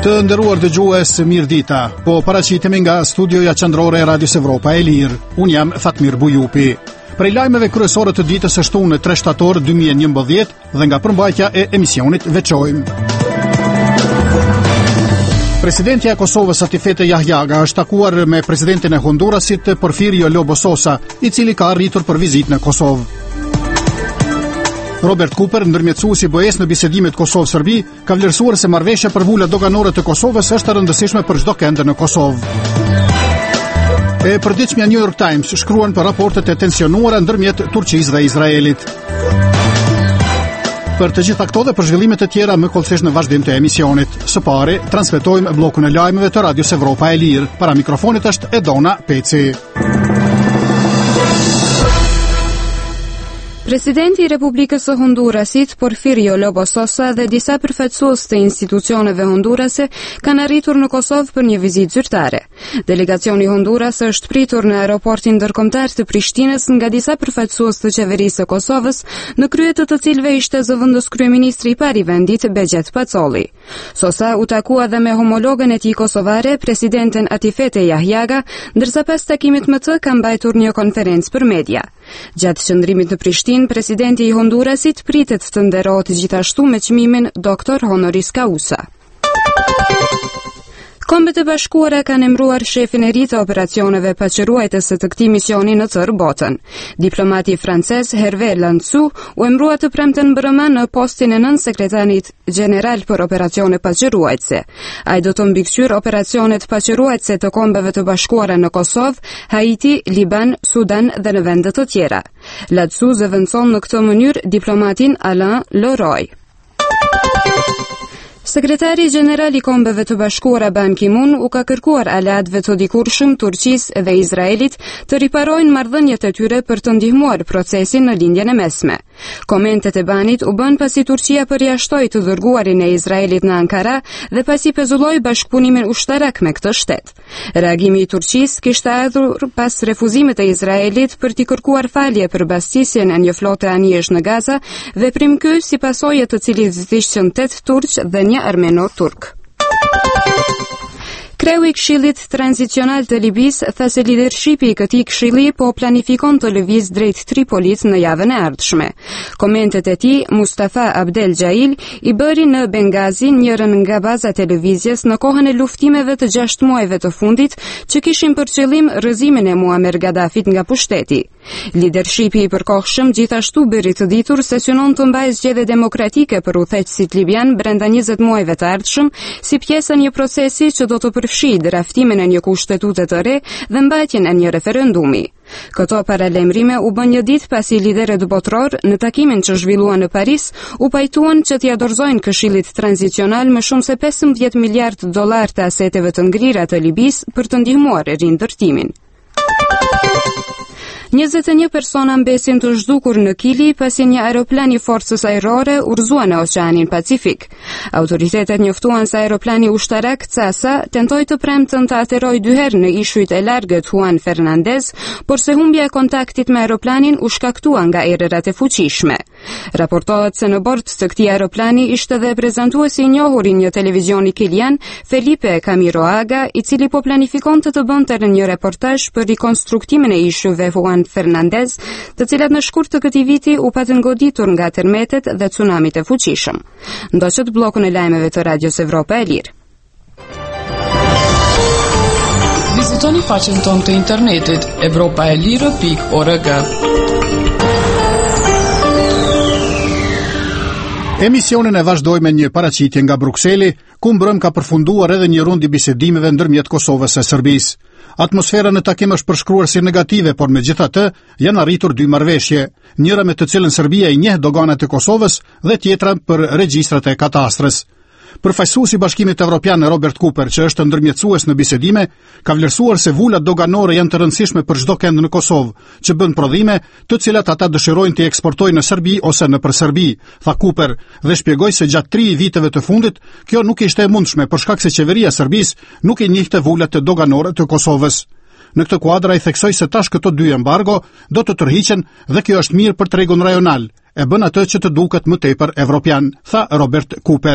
Të nderuar dëgjues, mirëdita. Po paraqitemi nga studioja qendrore e Radios Evropa e Lirë. Unë jam Fatmir Bujupi. Prej lajmeve kryesore të ditës së shtunë 3 shtator 2011 dhe nga përmbajtja e emisionit veçojmë. Presidentja e Kosovës Atifete Jahjaga është takuar me presidentin e Hondurasit Porfirio Lobo Sosa, i cili ka arritur për vizitë në Kosovë. Robert Cooper, ndërmjetësuesi BE-s në bisedimet Kosovë-Serbi, ka vlerësuar se marrëveshja për vulat doganore të Kosovës është e rëndësishme për çdo kënd në Kosovë. E përditshmja New York Times shkruan për raportet e tensionuara ndërmjet Turqisë dhe Izraelit. Për të gjitha këto dhe për zhvillimet e tjera më kollësisht në vazhdim të emisionit. Së pari, transmetojmë bllokun e lajmeve të Radios Evropa e Lirë. Para mikrofonit është Edona Peci. Presidenti i Republikës së Hondurasit, Porfirio Lobo Sosa dhe disa përfaqësues të institucioneve hondurase kanë arritur në Kosovë për një vizitë zyrtare. Delegacioni i Honduras është pritur në aeroportin ndërkombëtar të Prishtinës nga disa përfaqësues të qeverisë së Kosovës, në krye të cilëve ishte zëvendës kryeministri i parë i vendit Begjet Pacolli. Sosa u takua dhe me homologën e tij kosovare, presidenten Atifete Jahjaga, ndërsa pas takimit me të ka mbajtur një konferencë për media. Gjatë qëndrimit në Prishtinë, presidenti i Hondurasit pritet të nderohet gjithashtu me çmimin Doktor Honoris Causa. Kombet e Bashkuara kanë emëruar shefin e ri të operacioneve paqëruajtëse të këtij misioni në tërë botën. Diplomati francez Hervé Lançou u emërua të premten brëma në postin e nënsekretarit gjeneral për operacione paqëruajtëse. Ai do të mbikëqyr operacionet paqëruajtëse të Kombeve të Bashkuara në Kosovë, Haiti, Liban, Sudan dhe në vende të tjera. Lançou zëvendëson në këtë mënyrë diplomatin Alain Leroy. Sekretari Gjeneral i Kombeve të Bashkuara Ban Ki-moon u ka kërkuar aleatëve të dikurshëm Turqisë dhe Izraelit të riparojnë marrëdhëniet e tyre për të ndihmuar procesin në lindjen e mesme. Komentet e Banit u bën pasi Turqia përjashtoi të dërguarin e Izraelit në Ankara dhe pasi pezulloi bashkëpunimin ushtarak me këtë shtet. Reagimi i Turqisë kishte ardhur pas refuzimit të Izraelit për t'i kërkuar falje për bastjisjen e një flote anijesh në Gaza, veprim ky si pasojë të cilit zgjidhën 8 turq dhe një armeno-turk. Kreu i Këshillit Tranzicional të Libisë tha se lidershipi i këtij këshilli po planifikon të lëvizë drejt Tripolit në javën e ardhshme. Komentet e tij, Mustafa Abdel Jail, i bëri në Bengazi, njërin nga bazat e lëvizjes në kohën e luftimeve të 6 muajve të fundit, që kishin për qëllim rrëzimin e Muammar Gaddafit nga pushteti. Lidershipi i përkohshëm gjithashtu bëri të ditur se synon të mbajë zgjedhje demokratike për udhëheqësit libian brenda 20 muajve të ardhshëm, si pjesë e një procesi që do të përfshi draftimin e një kushtetute të re dhe mbajtjen e një referendumi. Këto paralajmërime u bën një ditë pasi liderët botror në takimin që zhvilluan në Paris u pajtuan që t'i dorëzojnë Këshillit Tranzicional më shumë se 15 miliard dollar të aseteve të ngrira të Libisë për të ndihmuar rindërtimin. 21 persona mbesin të zhdukur në Kili pasi një aeroplan i forcës ajrore urrëzua në Oqeanin Pacifik. Autoritetet njoftuan se aeroplani ushtarak CASA tentoi të premten të aterojë 2 herë në ishujt e largët Juan Fernandez, por se humbja e kontaktit me aeroplanin u shkaktua nga erërat e fuqishme. Raportohet se në bord të këtij aeroplani ishte dhe prezantuesi i njohur i një televizioni kilian, Felipe Camiroaga, i cili po planifikonte të bënte një reportazh për rikonstruktimin e ishujve Juan Fernandez, të cilat në shkurt të këtij viti u patën goditur nga tërmetet dhe tsunamit e fuqishëm. Ndoqët bllokun e lajmeve të Radios Evropa e Lirë. Vizitoni faqen tonë të internetit evropaelire.org. Emisionin e vazhdoj me një paraqitje nga Brukseli, ku mbrëm ka përfunduar edhe një rund i bisedimeve ndërmjet Kosovës e Serbisë. Atmosfera në takim është përshkruar si negative, por megjithatë janë arritur 2 marrëveshje, njëra me të cilën Serbia i njeh doganat e Kosovës dhe tjetra për regjistrat e katastrës. Përfaqësuesi i Bashkimit Evropian Robert Cooper, që është ndërmjetësues në bisedime, ka vlerësuar se vulat doganore janë të rëndësishme për çdo kënd në Kosovë, që bën prodhime të cilat ata dëshirojnë të eksportojnë në Serbi ose nëpër Serbi, tha Cooper, dhe shpjegoi se gjatë 3 viteve të fundit kjo nuk ishte e mundshme për shkak se qeveria e Serbisë nuk i njihte vulat doganore të Kosovës. Në këtë kuadër ai theksoi se tash këto 2 embargo do të tërhiqen dhe kjo është mirë për tregun rajonal, e bën atë që të duket më tepër evropian, tha Robert Cooper.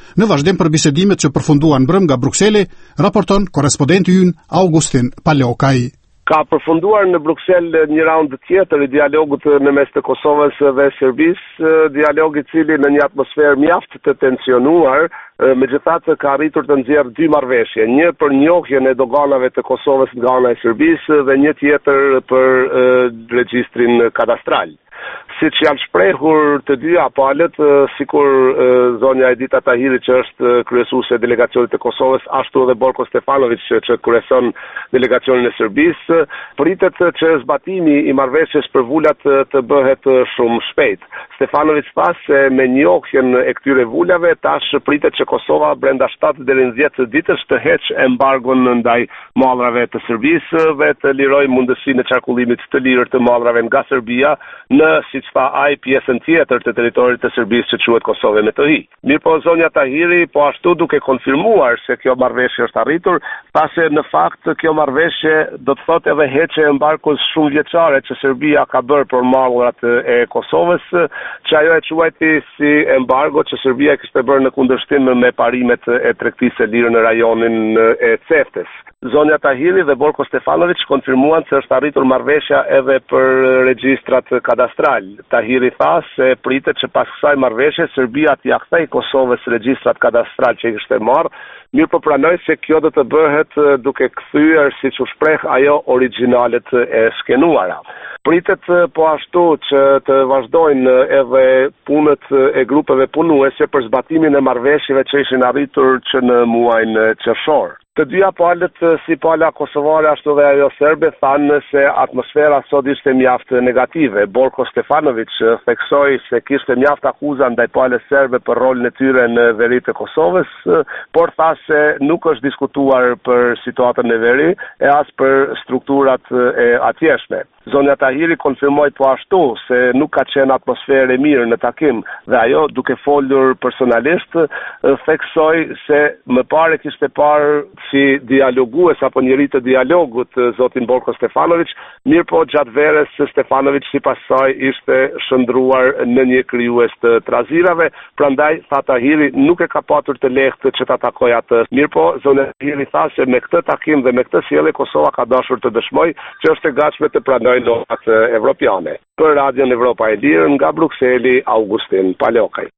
në vazhdim për bisedimet që përfunduan brëm nga Brukseli, raporton korespondenti ynë Augustin Palokaj. Ka përfunduar në Bruksel një raund tjetër i dialogut në mes të Kosovës dhe Serbisë, dialog i cili në një atmosferë mjaft të tensionuar, megjithatë ka arritur të nxjerrë dy marrëveshje, një për njohjen e doganave të Kosovës nga ana e Serbisë dhe një tjetër për regjistrin kadastral. Siç janë shprehur të dyja palët, sikur zonja Edita Tahiri që është kryesuese e delegacionit të Kosovës, ashtu edhe Borko Stefanović që kryeson delegacionin e Serbisë, pritet që zbatimi i marrëveshjes për vulat të bëhet shumë shpejt. Stefanović tha se me njohjen e këtyre vulave tash pritet që Kosova brenda 7 deri në 10 ditësh të heqë embargon ndaj mallrave të Serbisë dhe të lirojë mundësinë e qarkullimit të lirë të mallrave nga Serbia në, siç tha ai, pjesën tjetër të territorit të Serbisë që quhet Kosovë me të hi. Mirpo zonja Tahiri po ashtu duke konfirmuar se kjo marrëveshje është arritur, tha se në fakt kjo marrëveshje do të thotë edhe heqje e embargos shumë vjeçare që Serbia ka bërë për mallrat e Kosovës, që ajo e quajti si embargo që Serbia kishte bërë në kundërshtim me parimet e tregtisë së lirë në rajonin e Ceftes. Zonja Tahiri dhe Borko Stefanović konfirmuan se është arritur marrëveshja edhe për regjistrat kadastral. Tahiri tha se pritet që pas kësaj marrëveshje Serbia t'i kthej Kosovës regjistrat kadastral që i kishte marrë, mirë po pranoj se kjo do të bëhet duke kthyer, siç u shpreh, ajo originalet e skenuara. Pritet po ashtu që të vazhdojnë edhe punët e grupeve punuese për zbatimin e marrëveshjeve që ishin arritur që në muajin qershor. Të dyja palët, si pala kosovare ashtu dhe ajo serbe, thanë se atmosfera sot ishte mjaft negative. Borko Stefanović theksoi se kishte mjaft akuza ndaj palës serbe për rolin e tyre në veri të Kosovës, por tha se nuk është diskutuar për situatën e veri e as për strukturat e atjeshme. Zonja Tahiri konfirmoi po ashtu se nuk ka qenë atmosferë e mirë në takim dhe ajo, duke folur personalisht, theksoi se më parë kishte parë si dialogues apo njeri të dialogut zotin Borko Stefanović, mirë po gjatë verës Stefanović sipas saj ishte shndruar në një krijues të trazirave, prandaj tha Tahiri nuk e ka patur të lehtë që ta takojë atë. Mirë po zonja Tahiri tha se me këtë takim dhe me këtë sjellje Kosova ka dashur të dëshmojë që është e gatshme të pranojë normat evropiane. Për Radion Evropa e Lirë nga Brukseli, Augustin Palokaj.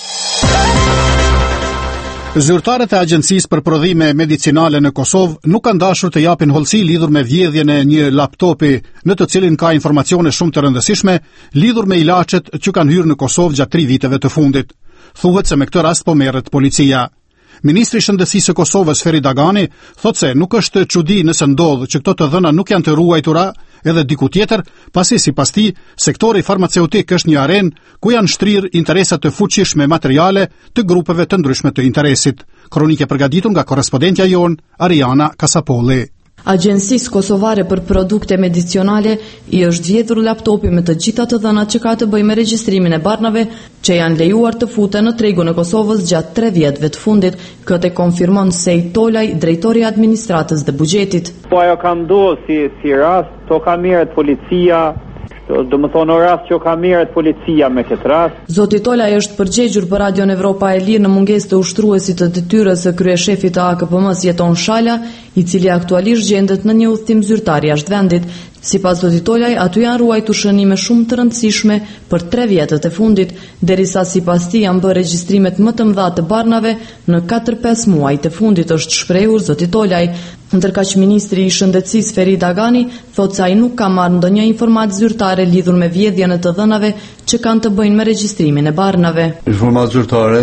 Zyrtarët e Agjencisë për Prodhime Medicinale në Kosovë nuk kanë dashur të japin hollësi lidhur me vjedhjen e një laptopi në të cilin ka informacione shumë të rëndësishme lidhur me ilaçet që kanë hyrë në Kosovë gjatë 3 viteve të fundit. Thuhet se me këtë rast po merret policia. Ministri i Shëndetësisë së Kosovës Feri Dagani thotë se nuk është çudi nëse ndodh që këto të dhëna nuk janë të ruajtura edhe diku tjetër, pasi sipas tij sektori farmaceutik është një arenë ku janë shtrirë interesa të fuqishme materiale të grupeve të ndryshme të interesit. Kronikë përgatitur nga korrespondentja jon Ariana Kasapolli. Agjencisë Kosovare për Produkte Medicinale i është vjedhur laptopi me të gjitha të dhënat që ka të bëjë me regjistrimin e barnave që janë lejuar të futen në tregun e Kosovës gjatë 3 vjetëve të fundit. Këtë konfirmon Sejt Tolaj, drejtori i administratës dhe buxhetit. Po ajo ka ndodhur si rast, to ka merret policia. Do më thonë rast që ka merret policia me këtë rast. Zoti Tolaj është përgjegjur për Radion Evropa e Lirë në mungesë të ushtruesit të detyrës së kryeshefit të AKPM-s Jeton Shala, i cili aktualisht gjendet në një udhëtim zyrtar jashtë vendit. Sipas zotit Tolaj, aty janë ruajtur shënime shumë të rëndësishme për 3 vjetët e fundit, derisa sipas tij janë bërë regjistrimet më të mëdha të barnave në 4-5 muajt e fundit, është shprehur zoti Tolaj. Ndërkaq ministri i Shëndetësisë Feri Dagani thotë se ai nuk ka marrë ndonjë informatë zyrtare lidhur me vjedhjen e të dhënave që kanë të bëjnë me regjistrimin e barnave. Informatë zyrtare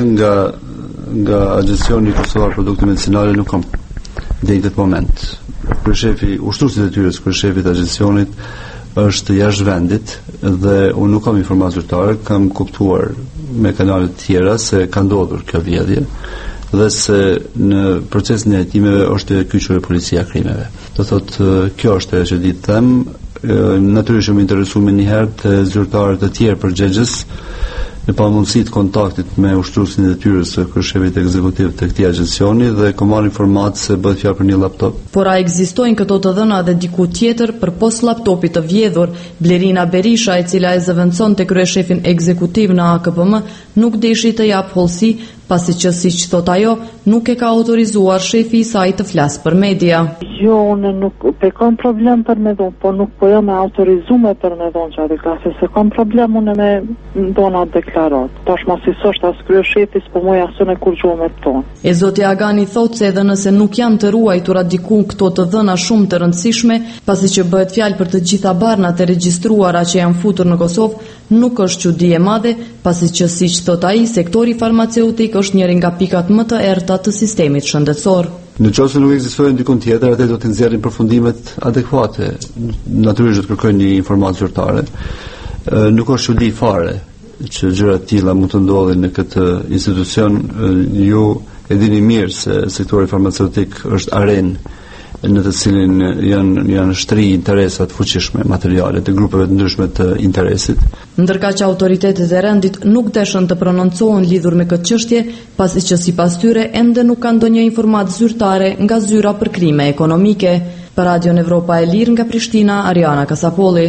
nga Agencioni Kosovar Produkte Medicinale nuk kam deri në këtë moment. Kryeshefi ushtruesi i detyrës, kryeshefi i agjencionit është jashtë vendit dhe unë nuk kam informatë zyrtare, kam kuptuar me kanale të tjera se ka ndodhur kjo vjedhje dhe se në procesin e hetimeve është kyçur e policia krimeve. Do thotë kjo është ajo që di të them. Natyrisht më interesuar më një herë të zyrtarët të tjerë përgjegjës në pamundësi të kontaktit me ushtruesin e detyrës së kryeshefit ekzekutiv të këtij agjencioni dhe kam marrë informatë se bëhet fjalë për një laptop. Por a ekzistojnë këto të dhëna edhe diku tjetër përpos laptopit të vjedhur? Blerina Berisha, e cila e zëvendëson te kryeshefin ekzekutiv në AKPM, nuk deshi të jap hollësi pasi që siç thot ajo, nuk e ka autorizuar shefi i saj të flasë për media. Jo, unë nuk kam problem për me dhonë, po nuk po jam e autorizume për me dhonë që deklaratë, se kam problem unë me dhonë atë deklaratë. Tash ma si sështë as krye shefis, po moj asën e kur gjuhë me tonë. E zoti Agani thot se edhe nëse nuk janë të ruajtura diku këto të dhëna shumë të rëndësishme, pasi që bëhet fjalë për të gjitha barnat e regjistruara që janë futur në Kosovë, nuk është çudi e madhe, pasi që siç thot ai, sektori farmaceutik është njëri nga pikat më të errta të sistemit shëndetësor. Në qoftë se nuk ekzistojnë dikun tjetër, atë do të nxjerrin përfundimet adekuate. Natyrisht do të kërkojnë një informatë zyrtare. Nuk është çudi fare që gjëra të tilla mund të ndodhin në këtë institucion. Ju e dini mirë se sektori farmaceutik është arenë në të cilin janë shtri interesat fuqishme materiale të grupeve të ndryshme të interesit. Ndërka që autoritetet e rendit nuk deshën të prononcohen lidhur me këtë çështje, pasi që sipas tyre ende nuk ka ndonjë informatë zyrtare nga zyra për krime ekonomike. Për Radion Evropa e Lirë nga Prishtina, Ariana Kasapolli.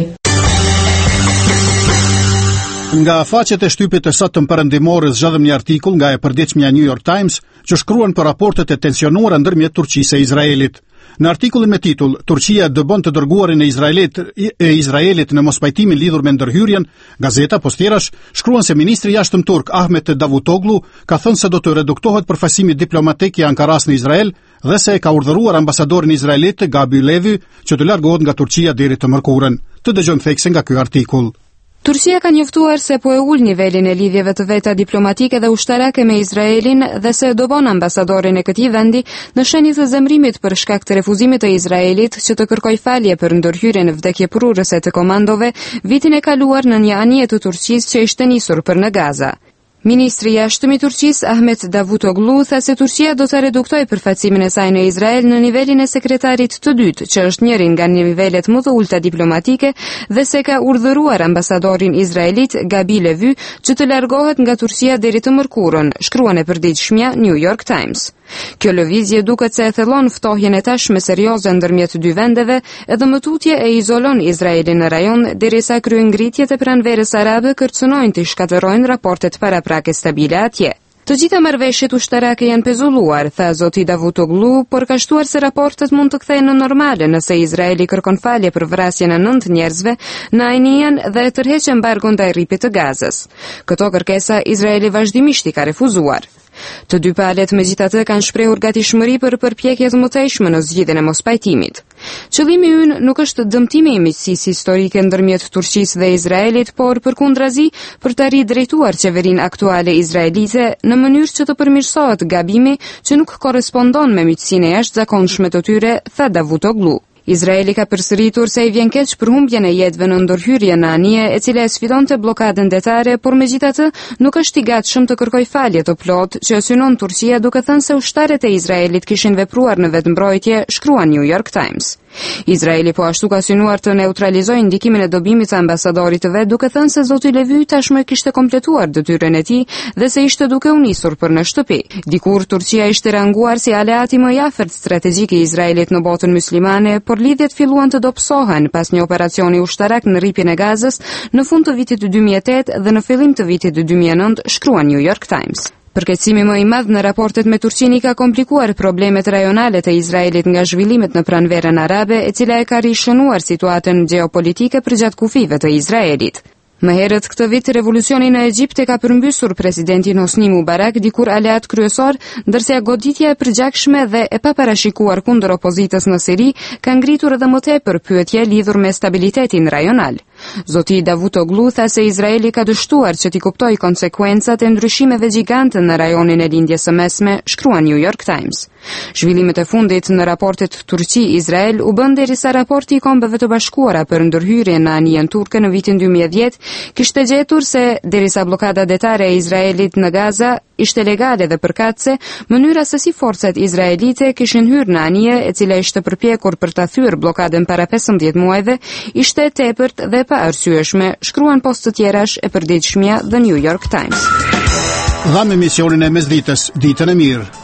Nga faqet e shtypit të sotëm perëndimore zgjodhem një artikull nga e përditshmja New York Times që shkruan për raportet e tensionuara ndërmjet Turqisë e Izraelit. Në artikullin me titull Turqia dëbon të dërguarin e Izraelit në mospajtimin lidhur me ndërhyrjen, gazeta Postierash shkruan se ministri jashtëm turk Ahmet Davutoglu ka thënë se do të reduktohet përfaqësimi diplomatik i Ankaras në Izrael dhe se ka urdhëruar ambasadorin izraelit Gabi Levi që të largohet nga Turqia deri të mërkurën. Të dëgjojmë thekse nga ky artikull. Turqia ka njoftuar se po e ul nivelin e lidhjeve të veta diplomatike dhe ushtarake me Izraelin dhe se dobon ambasadorin e këtij vendi në shenjë të zemrimit për shkak të refuzimit të Izraelit që të kërkojë falje për ndërhyrjen vdekjeprurëse të komandove vitin e kaluar në një anije të Turqisë që ishte nisur për në Gaza. Ministri i jashtëm i Turqisë Ahmet Davutoglu tha se Turqia do të reduktojë përfaqësimin e saj në Izrael në nivelin e sekretarit të dytë, që është njëri nga nivelet më të ulta diplomatike, dhe se ka urdhëruar ambasadorin izraelit Gabi Levi që të largohet nga Turqia deri të mërkurën, shkruan e përditshmja New York Times. Kjo lëvizje duket se e thellon ftohjen e tashme serioze ndërmjet dy vendeve edhe më tutje e izolon Izraelin në rajon derisa kryengritjet e pranverës arabe kërcënojnë të shkatërrojnë raportet paraprake stabile atje. Të gjitha marrëveshjet ushtarake janë pezulluar, tha zoti Davutoglu, por ka shtuar se raportet mund të kthehen në normale nëse Izraeli kërkon falje për vrasjen e 9 njerëzve në Ainian dhe tërheq embargon ndaj rripit të Gazës. Këto kërkesa Izraeli vazhdimisht i ka refuzuar. Të dy palët megjithatë kanë shprehur gatishmëri për përpjekjet më të tejshme në zgjidhjen e mospajtimit. Qëllimi ynë nuk është dëmtimi i miqësisë historike ndërmjet Turqisë dhe Izraelit, por përkundrazi për të ridrejtuar qeverinë aktuale izraelite në mënyrë që të përmirësohet gabimi që nuk korrespondon me miqësinë e jashtëzakonshme të tyre, tha Davutoglu. Izraeli ka përsëritur se i vjen keq për humbjen e jetëve në ndërhyrje në anije e cila e sfidonte bllokadën detare, por megjithatë nuk është i gatshëm të kërkojë falje të plotë që synon Turqia duke thënë se ushtarët e Izraelit kishin vepruar në vetmbrojtje, shkrua New York Times. Izraeli po ashtu ka synuar të neutralizojë ndikimin e dobimit të ambasadorit të vet, duke thënë se zoti Levi tashmë kishte kompletuar detyrën e tij dhe se ishte duke u nisur për në shtëpi. Dikur Turqia ishte ranguar si aleati më i afërt strategjik i Izraelit në botën myslimane, por lidhjet filluan të dobësohen pas një operacioni ushtarak në rripjen e Gazës në fund të vitit 2008 dhe në fillim të vitit 2009, shkrua New York Times. Përkeqësimi më i madh në raportet me Turqinë ka komplikuar problemet rajonale të Izraelit nga zhvillimet në pranverën arabe, e cila e ka rishënuar situatën gjeopolitike përgjatë kufive të Izraelit. Më herët këtë vit, revolucioni në Egjipt e ka përmbysur presidentin Hosni Mubarak, dikur aleat kryesor, ndërsa goditja e përgjakshme dhe e paparashikuar kundër opozitës në Siri ka ngritur edhe më tepër pyetje lidhur me stabilitetin rajonal. Zoti Davutoglu tha se Izraeli ka dështuar që t'i kuptojë konsekwencat e ndryshimeve gjigante në rajonin e lindjes së mesme, shkrua New York Times. Zhvillimet e fundit në raportet Turqi-Izrael u bën derisa raporti i Kombeve të Bashkuara për ndërhyrjen në anijen turke në vitin 2010 kishte gjetur se derisa bllokada detare e Izraelit në Gaza ishte legale dhe përkatëse, mënyra se si forcat izraelite kishin hyrë në anije e cila ishte përpjekur për ta thyer bllokadën para 15 muajve, ishte e tepërt dhe pa arsyeshme, shkruan post të tjerash e përditshmja The New York Times. Dhamë emisionin e mesditës, ditën e mirë.